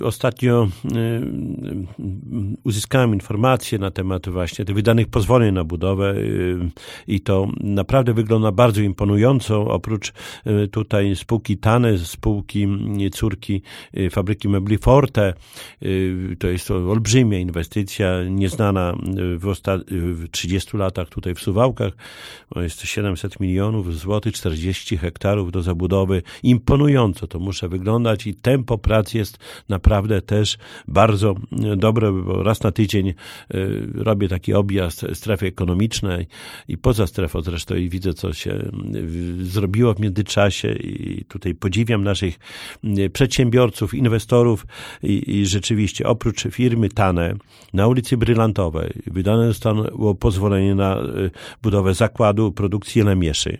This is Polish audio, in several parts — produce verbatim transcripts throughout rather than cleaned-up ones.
Ostatnio uzyskałem informacje na temat właśnie tych wydanych pozwoleń na budowę i to naprawdę wygląda bardzo imponująco. Oprócz tutaj spółki Tane, spółki córki fabryki mebli Forte, to jest to olbrzymia inwestycja, nieznana w, osta- w trzydziestu latach tutaj w Suwałkach. Jest to siedemset milionów złotych, czterdzieści hektarów do zabudowy. Imponująco to muszę wyglądać i tempo prac jest naprawdę też bardzo dobre, bo raz na tydzień robię taki objazd strefy ekonomicznej i poza strefą zresztą i widzę, co się zrobiło w międzyczasie i tutaj podziwiam naszych przedsiębiorców, inwestorów i, i rzeczywiście oprócz firmy Tane na ulicy Brylantowej wydane zostało pozwolenie na budowę zakładu produkcji lemieszy.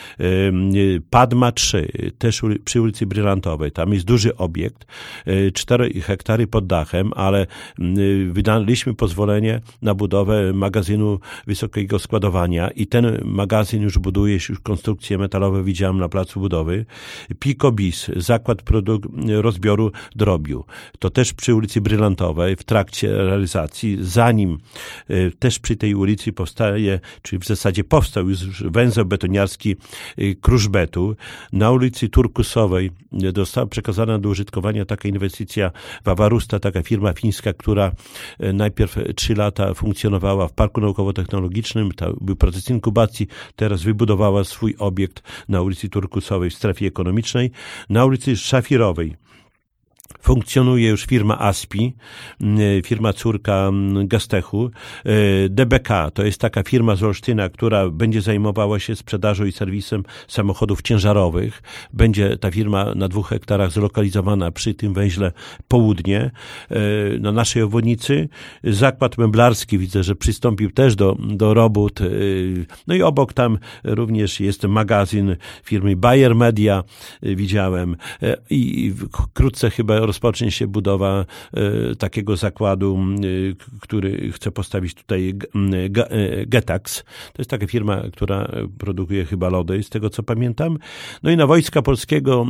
Padma trzy, też przy ulicy Brylantowej, tam jest duży obiekt, cztery hektary pod dachem, ale wydaliśmy pozwolenie na budowę magazynu wysokiego składowania i ten magazyn już buduje się, już konstrukcje metalowe widziałem na placu budowy. Pico Bis, zakład produk- rozbioru drobiu. To też przy ulicy Brylantowej w trakcie realizacji, zanim też przy tej ulicy powstaje, czyli w zasadzie powstał już węzeł betoniarski Kruszbetu. Na ulicy Turkusowej została przekazana do użytkowania taka inwestycja Wawarusta, taka firma fińska, która najpierw trzy lata funkcjonowała w Parku Naukowo-Technologicznym, to był proces inkubacji, teraz wybudowała swój obiekt na ulicy Turkusowej w strefie ekonomicznej. Na ulicy Szafirowej funkcjonuje już firma Aspi, firma córka Gastechu. D B K to jest taka firma z Olsztyna, która będzie zajmowała się sprzedażą i serwisem samochodów ciężarowych. Będzie ta firma na dwóch hektarach zlokalizowana przy tym węźle Południe, na naszej obwodnicy. Zakład meblarski widzę, że przystąpił też do, do robót. No i obok tam również jest magazyn firmy Bayer Media, widziałem. I wkrótce chyba rozpocznie się budowa e, takiego zakładu, e, który chce postawić tutaj G- e, Getax. To jest taka firma, która produkuje chyba lody, z tego co pamiętam. No i na Wojska Polskiego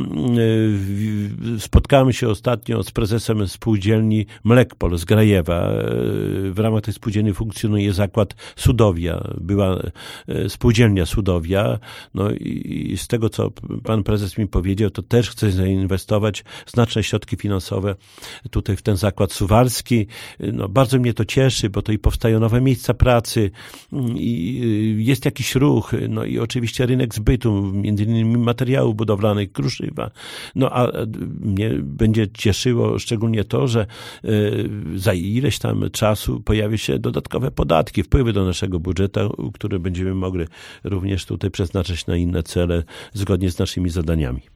e, spotkałem się ostatnio z prezesem spółdzielni Mlekpol z Grajewa. E, w ramach tej spółdzielni funkcjonuje zakład Sudowia. Była e, spółdzielnia Sudowia. No i, i z tego co pan prezes mi powiedział, to też chce zainwestować znaczne środki finansowe tutaj w ten zakład suwalski. No, bardzo mnie to cieszy, bo to i powstają nowe miejsca pracy i jest jakiś ruch, no i oczywiście rynek zbytu, między innymi materiałów budowlanych, kruszywa. No a mnie będzie cieszyło szczególnie to, że za ileś tam czasu pojawią się dodatkowe podatki, wpływy do naszego budżetu, które będziemy mogli również tutaj przeznaczyć na inne cele zgodnie z naszymi zadaniami.